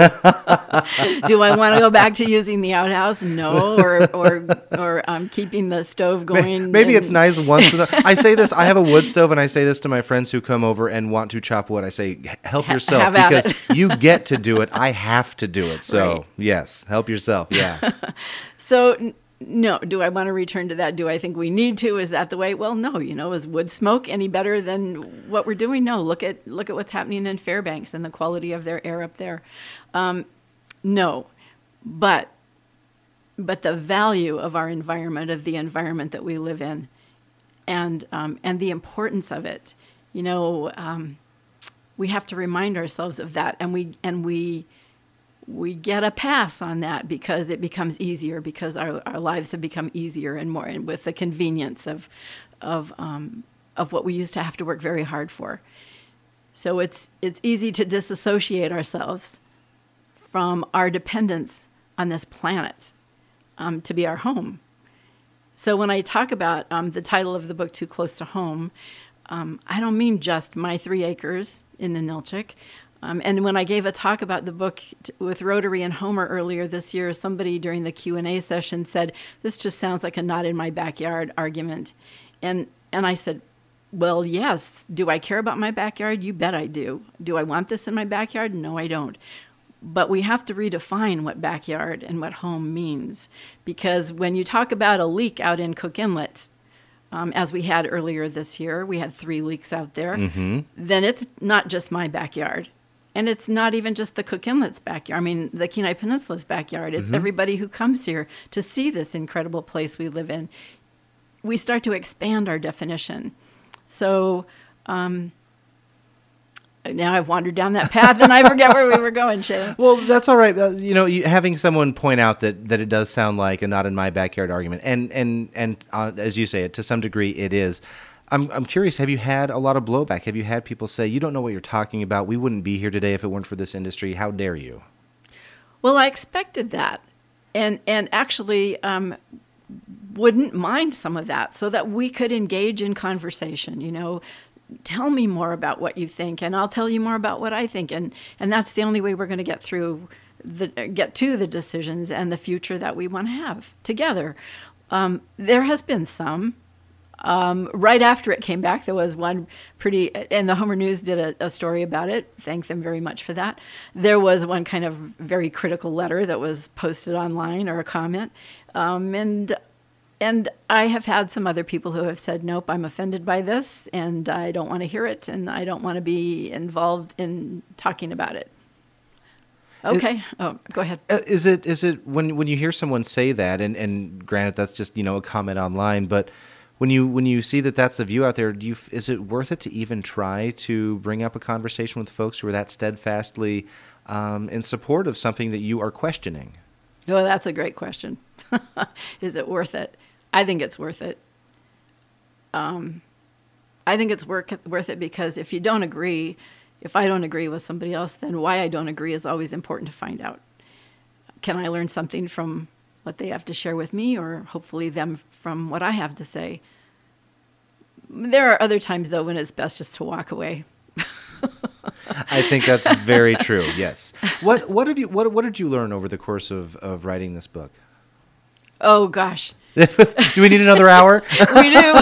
Do I want to go back to using the outhouse? No. Or or or um, keeping the stove going? Maybe and, it's nice once in a, I say this, I have a wood stove, and I say this to my friends who come over and want to chop wood. I say, help Ha- yourself, have at because it. you get to do it. I have to do it. So, Right. yes, help yourself. Yeah. So, n- no. Do I want to return to that? Do I think we need to? Is that the way? Well, no. You know, is wood smoke any better than what we're doing? No. Look at look at what's happening in Fairbanks and the quality of their air up there. Um, no, but but the value of our environment, of the environment that we live in, and um, and the importance of it. You know, um, we have to remind ourselves of that, and we and we. we get a pass on that because it becomes easier, because our, our lives have become easier and more, and with the convenience of of um, of what we used to have to work very hard for. So it's it's easy to disassociate ourselves from our dependence on this planet um, to be our home. So when I talk about um, the title of the book, Too Close to Home, um, I don't mean just my three acres in Ninilchik. Um, and when I gave a talk about the book t- with Rotary and Homer earlier this year, somebody during the Q and A session said, this just sounds like a not in my backyard argument. And and I said, well, yes. Do I care about my backyard? You bet I do. Do I want this in my backyard? No, I don't. But we have to redefine what backyard and what home means. Because when you talk about a leak out in Cook Inlet, um, as we had earlier this year, we had three leaks out there, mm-hmm. then it's not just my backyard. And it's not even just the Cook Inlet's backyard. I mean, the Kenai Peninsula's backyard. It's mm-hmm. everybody who comes here to see this incredible place we live in. We start to expand our definition. So um, now I've wandered down that path, and I forget where we were going, Shayla. Well, that's all right. Uh, you know, you, having someone point out that, that it does sound like a not in my backyard argument, and and and uh, as you say, it to some degree it is. I'm I'm curious, have you had a lot of blowback? Have you had people say, you don't know what you're talking about? We wouldn't be here today if it weren't for this industry. How dare you? Well, I expected that, and and actually um, wouldn't mind some of that, so that we could engage in conversation. You know, tell me more about what you think, and I'll tell you more about what I think, and and that's the only way we're going to get through the get to the decisions and the future that we want to have together. Um, there has been some. Um, right after it came back, there was one pretty, and the Homer News did a, a story about it. Thank them very much for that. There was one kind of very critical letter that was posted online, or a comment. Um, and and I have had some other people who have said, nope, I'm offended by this, and I don't want to hear it, and I don't want to be involved in talking about it. Okay. It, oh, go ahead. Is it is it when when you hear someone say that, and, and granted that's just, you know, a comment online, but when you when you see that that's the view out there, do you is it worth it to even try to bring up a conversation with folks who are that steadfastly um, in support of something that you are questioning? Oh, that's a great question. Is it worth it? I think it's worth it. Um, I think it's worth worth it because if you don't agree, if I don't agree with somebody else, then why I don't agree is always important to find out. Can I learn something from what they have to share with me, or hopefully them from what I have to say? There are other times, though, when it's best just to walk away. I think that's very true. Yes. What what have you what what did you learn over the course of, of writing this book? Oh gosh. Do we need another hour? We do.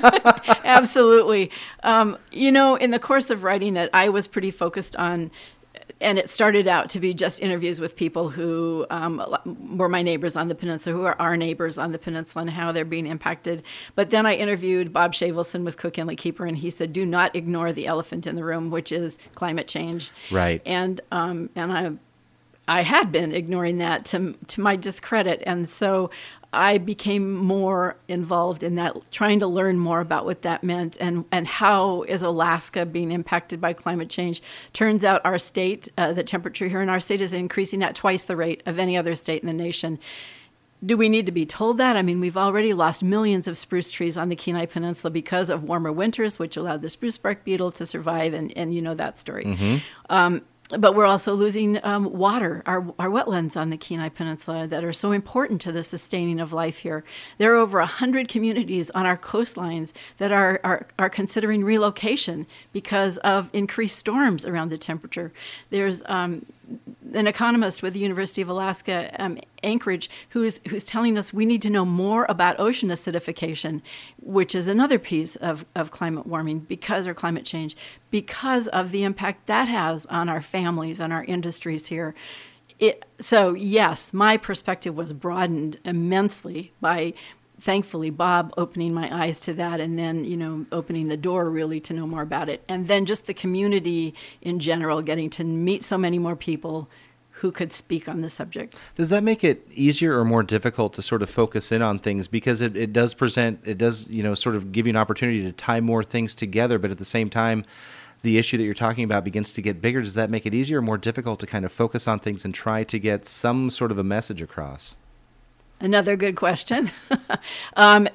Absolutely. Um, you know, in the course of writing it, I was pretty focused on, and it started out to be just interviews with people who um, were my neighbors on the peninsula, who are our neighbors on the peninsula, and how they're being impacted. But then I interviewed Bob Shavelson with Cook Inlet Keeper, and he said, do not ignore the elephant in the room, which is climate change. Right. And um, and I I had been ignoring that to to my discredit, and so I became more involved in that, trying to learn more about what that meant, and, and how is Alaska being impacted by climate change. Turns out our state, uh, the temperature here in our state is increasing at twice the rate of any other state in the nation. Do we need to be told that? I mean, we've already lost millions of spruce trees on the Kenai Peninsula because of warmer winters, which allowed the spruce bark beetle to survive, and, and you know that story. Mm-hmm. Um, But we're also losing um, water, our, our wetlands on the Kenai Peninsula that are so important to the sustaining of life here. There are over one hundred communities on our coastlines that are, are, are considering relocation because of increased storms around the temperature. There's um, an economist with the University of Alaska, um, Anchorage, who's who's telling us we need to know more about ocean acidification, which is another piece of, of climate warming because or climate change, because of the impact that has on our families and our industries here. It, so yes, my perspective was broadened immensely by, thankfully, Bob opening my eyes to that, and then, you know, opening the door really to know more about it. And then just the community in general, getting to meet so many more people who could speak on the subject. Does that make it easier or more difficult to sort of focus in on things? Because it, it does present, it does, you know, sort of give you an opportunity to tie more things together, but at the same time, the issue that you're talking about begins to get bigger. Does that make it easier or more difficult to kind of focus on things and try to get some sort of a message across? Another good question. um,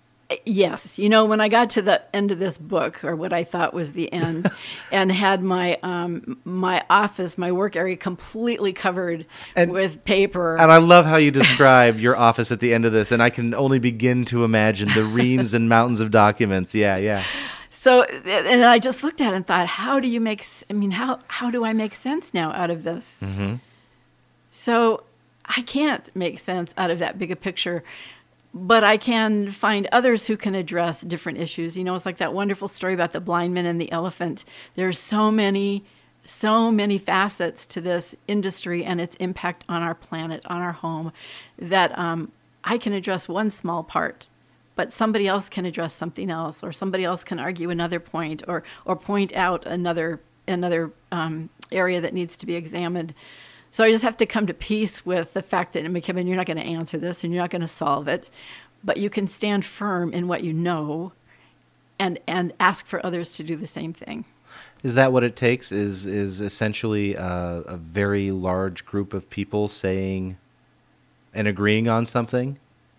yes. You know, when I got to the end of this book, or what I thought was the end, and had my um, my office, my work area completely covered and, with paper. And I love how you describe your office at the end of this, and I can only begin to imagine the reams and mountains of documents. Yeah, yeah. So, and I just looked at it and thought, how do you make, I mean, how, how do I make sense now out of this? Mm-hmm. So I can't make sense out of that bigger picture, but I can find others who can address different issues. You know, it's like that wonderful story about the blind man and the elephant. There's so many, so many facets to this industry and its impact on our planet, on our home, that um, I can address one small part, but somebody else can address something else, or somebody else can argue another point, or or point out another another um, area that needs to be examined. So I just have to come to peace with the fact that, McKibben, you're not going to answer this and you're not going to solve it, but you can stand firm in what you know, and and ask for others to do the same thing. Is that what it takes? Is is essentially a, a very large group of people saying and agreeing on something?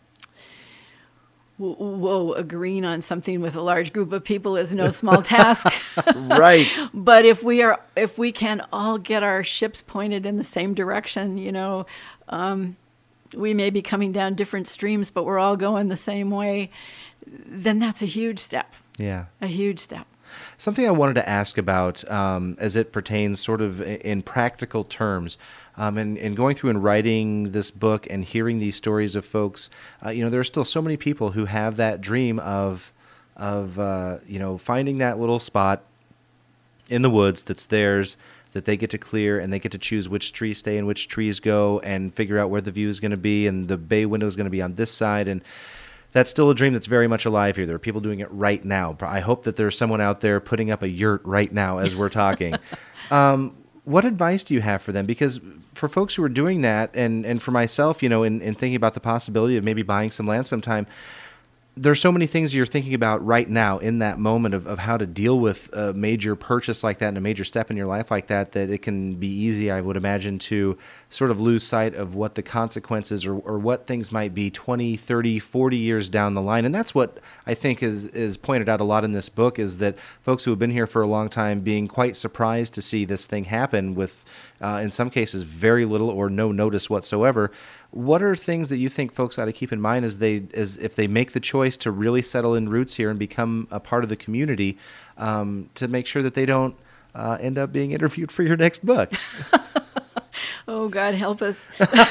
Whoa, agreeing on something with a large group of people is no small task. Right. But if we are, if we can all get our ships pointed in the same direction, you know, um, we may be coming down different streams, but we're all going the same way, then that's a huge step. Yeah. A huge step. Something I wanted to ask about um, as it pertains sort of in practical terms, um, and, and going through and writing this book and hearing these stories of folks, uh, you know, there are still so many people who have that dream of of uh, you know, finding that little spot in the woods that's theirs, that they get to clear, and they get to choose which trees stay and which trees go, and figure out where the view is going to be, and the bay window is going to be on this side. And that's still a dream that's very much alive here. There are people doing it right now. I hope that there's someone out there putting up a yurt right now as we're talking. um, what advice do you have for them? Because for folks who are doing that, and, and for myself, you know, in, in thinking about the possibility of maybe buying some land sometime, there's so many things you're thinking about right now in that moment of, of how to deal with a major purchase like that and a major step in your life like that, that it can be easy, I would imagine, to sort of lose sight of what the consequences or, or what things might be twenty, thirty, forty years down the line. And that's what I think is, is pointed out a lot in this book, is that folks who have been here for a long time being quite surprised to see this thing happen with, uh, in some cases, very little or no notice whatsoever. What are things that you think folks ought to keep in mind as they, as if they make the choice to really settle in roots here and become a part of the community, um, to make sure that they don't uh, end up being interviewed for your next book? Oh, God help us.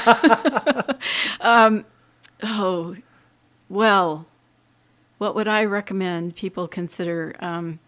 um, oh, well, what would I recommend people consider? Um,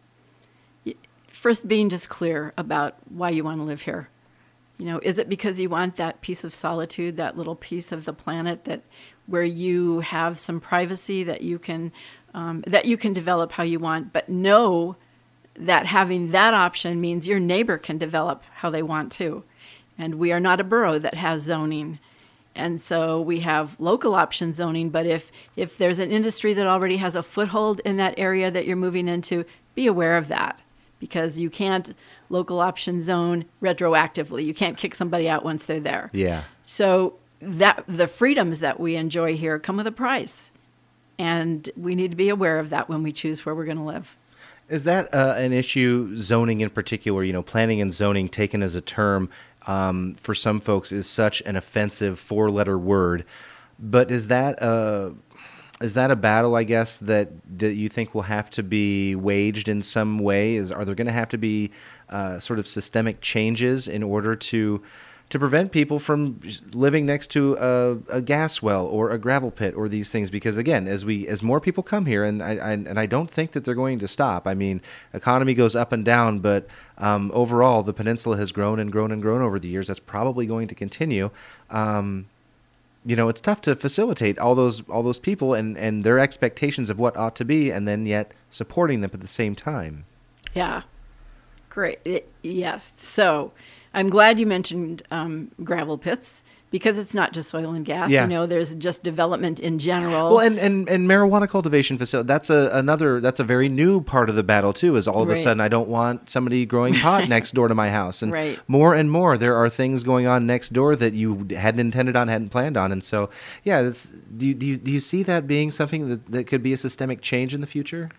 first, being just clear about why you want to live here. You know, is it because you want that piece of solitude, that little piece of the planet that where you have some privacy that you can um, that you can develop how you want, but know that having that option means your neighbor can develop how they want to. And we are not a borough that has zoning. And so we have local option zoning, but if, if there's an industry that already has a foothold in that area that you're moving into, be aware of that, because you can't local option zone retroactively. You can't kick somebody out once they're there. Yeah. So that the freedoms that we enjoy here come with a price. And we need to be aware of that when we choose where we're going to live. Is that uh, an issue, zoning in particular, you know, planning and zoning taken as a term, um, for some folks is such an offensive four-letter word. But is that a, is that a battle, I guess, that, that you think will have to be waged in some way? Is Are there going to have to be uh, sort of systemic changes in order to to prevent people from living next to a, a gas well or a gravel pit or these things? Because again, as we as more people come here, and I, I and I don't think that they're going to stop. I mean, economy goes up and down, but um, overall, the peninsula has grown and grown and grown over the years. That's probably going to continue. Um, you know, it's tough to facilitate all those all those people and, and their expectations of what ought to be, and then yet supporting them at the same time. Yeah, great. It, yes. So I'm glad you mentioned um, gravel pits, because it's not just oil and gas. Yeah. You know, there's just development in general. Well, and, and, and marijuana cultivation facility, that's a another that's a very new part of the battle too, is all of Right. a sudden I don't want somebody growing pot next door to my house. And Right. more and more there are things going on next door that you hadn't intended on, hadn't planned on. And so, yeah, this, do, you, do, you, do you see that being something that, that could be a systemic change in the future?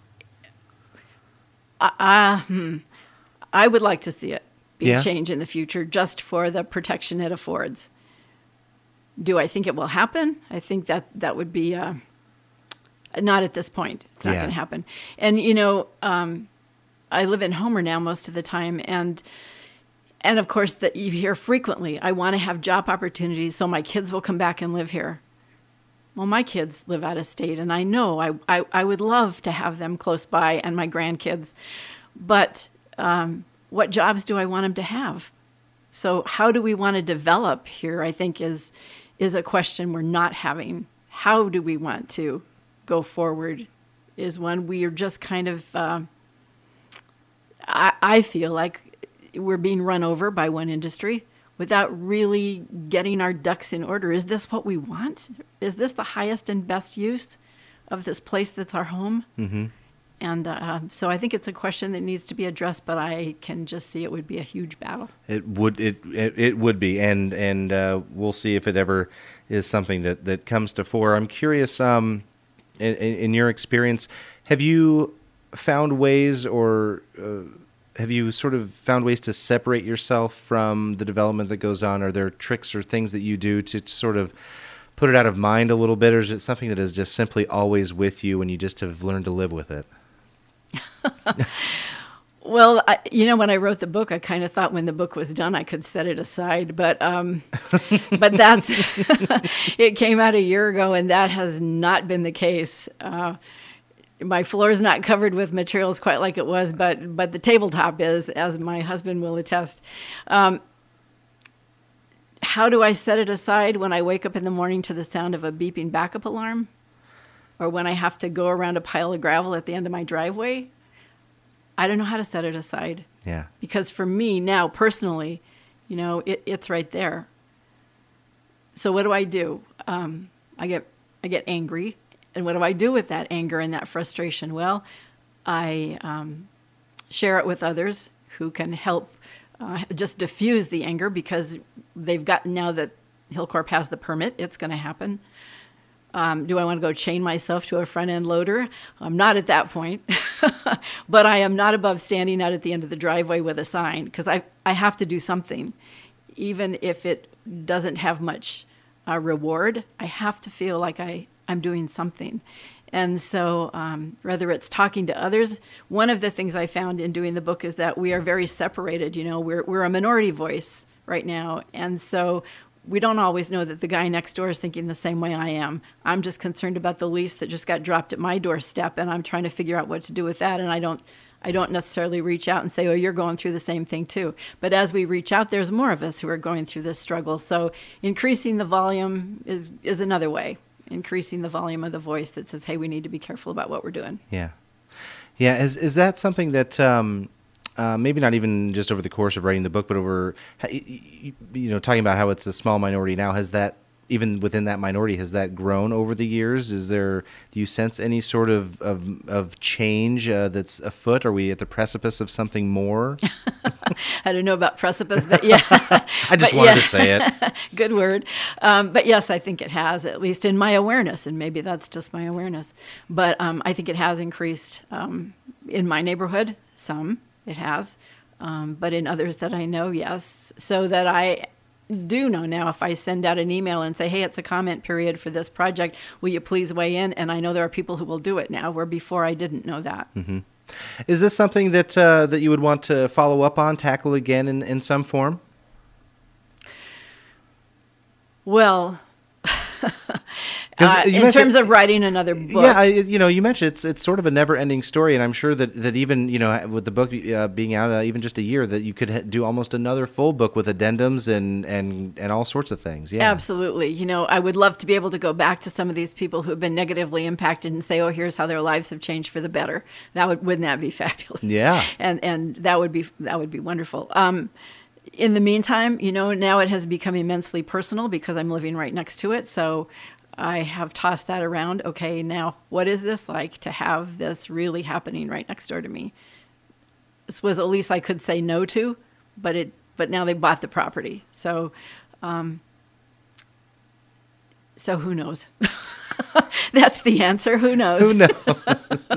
Uh, uh, hmm. I would like to see it be Yeah. a change in the future, just for the protection it affords. Do I think it will happen? I think that that would be uh, not at this point. It's not Yeah. going to happen. And you know, um, I live in Homer now most of the time, and and of course that you hear frequently, I want to have job opportunities so my kids will come back and live here. Well, my kids live out of state, and I know I, I, I would love to have them close by, and my grandkids. But um, what jobs do I want them to have? So how do we want to develop here, I think, is is a question we're not having. How do we want to go forward is one we are just kind of, uh, I, I feel like we're being run over by one industry without really getting our ducks in order. Is this what we want? Is this the highest and best use of this place that's our home? Mm-hmm. And uh, so I think it's a question that needs to be addressed, but I can just see it would be a huge battle. It would it it, it would be, and and uh, we'll see if it ever is something that, that comes to fore. I'm curious, um, in, in your experience, have you found ways, or uh, have you sort of found ways to separate yourself from the development that goes on? Are there tricks or things that you do to sort of put it out of mind a little bit, or is it something that is just simply always with you and you just have learned to live with it? Well, I, you know, when I wrote the book, I kind of thought when the book was done, I could set it aside. But, um, but that's it came out a year ago, and that has not been the case. Uh, my floor is not covered with materials quite like it was, but but the tabletop is, as my husband will attest. Um, how do I set it aside when I wake up in the morning to the sound of a beeping backup alarm? Or when I have to go around a pile of gravel at the end of my driveway? I don't know how to set it aside. Yeah. Because for me now, personally, you know, it, it's right there. So what do I do? Um, I get I get angry. And what do I do with that anger and that frustration? Well, I um, share it with others who can help uh, just diffuse the anger, because they've gotten, now that Hilcorp has the permit, it's going to happen. Um, do I want to go chain myself to a front-end loader? I'm not at that point. But I am not above standing out at the end of the driveway with a sign, because I, I have to do something. Even if it doesn't have much uh, reward, I have to feel like I, I'm doing something. And so um, whether it's talking to others, one of the things I found in doing the book is that we are very separated. You know, we're, we're a minority voice right now. And so we don't always know that the guy next door is thinking the same way I am. I'm just concerned about the lease that just got dropped at my doorstep, and I'm trying to figure out what to do with that. And I don't, I don't necessarily reach out and say, oh, you're going through the same thing too. But as we reach out, there's more of us who are going through this struggle. So increasing the volume is, is another way. Increasing the volume of the voice that says, hey, we need to be careful about what we're doing. Yeah. Yeah. Is, is that something that, um, Uh, maybe not even just over the course of writing the book, but over, you know, talking about how it's a small minority now, has that, even within that minority, has that grown over the years? Is there, do you sense any sort of, of, of change uh, that's afoot? Are we at the precipice of something more? I don't know about precipice, but yeah. I just but wanted yeah. to say it. Good word. Um, but yes, I think it has, at least in my awareness, and maybe that's just my awareness. But um, I think it has increased um, in my neighborhood, some. It has, um, but in others that I know, yes. So that I do know now, if I send out an email and say, hey, it's a comment period for this project, will you please weigh in? And I know there are people who will do it now, where before I didn't know that. Mm-hmm. Is this something that uh, that you would want to follow up on, tackle again in, in some form? Well... Uh, in terms of writing another book. Yeah, I, you know, you mentioned it's it's sort of a never-ending story, and I'm sure that, that even, you know, with the book uh, being out uh, even just a year, that you could ha- do almost another full book with addendums and, and, and all sorts of things. Yeah, absolutely. You know, I would love to be able to go back to some of these people who have been negatively impacted and say, oh, here's how their lives have changed for the better. That would wouldn't that be fabulous? Yeah, and and that would be that would be wonderful. Um, in the meantime, you know, now it has become immensely personal because I'm living right next to it, so I have tossed that around. Okay, now what is this like to have this really happening right next door to me? This was at least I could say no to, but it. But now they bought the property, so um, so who knows? That's the answer. Who knows? Who knows?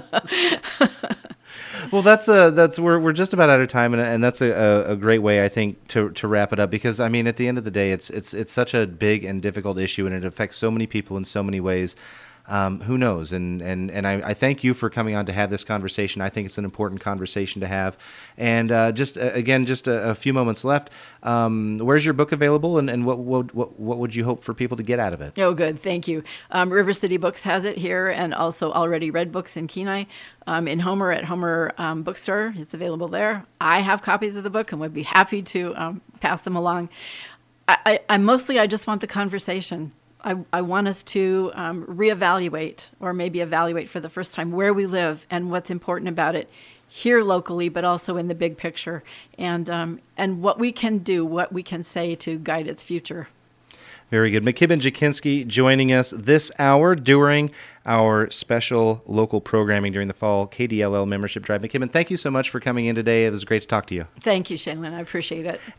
Well, that's a that's we're we're just about out of time, and and that's a, a great way, I think, to to wrap it up, because I mean, at the end of the day, it's it's it's such a big and difficult issue, and it affects so many people in so many ways. Um, who knows? And and and I, I thank you for coming on to have this conversation. I think it's an important conversation to have. And uh, just uh, again, just a, a few moments left. Um, where's your book available, and, and what, what what what would you hope for people to get out of it? Oh, good, thank you. Um, River City Books has it here, and also Already Read Books in Kenai. Um, in Homer at Homer um, Bookstore, it's available there. I have copies of the book and would be happy to um, pass them along. I, I, I mostly I just want the conversation. I, I want us to um, reevaluate, or maybe evaluate for the first time, where we live and what's important about it here locally, but also in the big picture, and um, and what we can do, what we can say to guide its future. Very good. McKibben Jakinski joining us this hour during our special local programming during the fall K D L L membership drive. McKibben, thank you so much for coming in today. It was great to talk to you. Thank you, Shaylin. I appreciate it.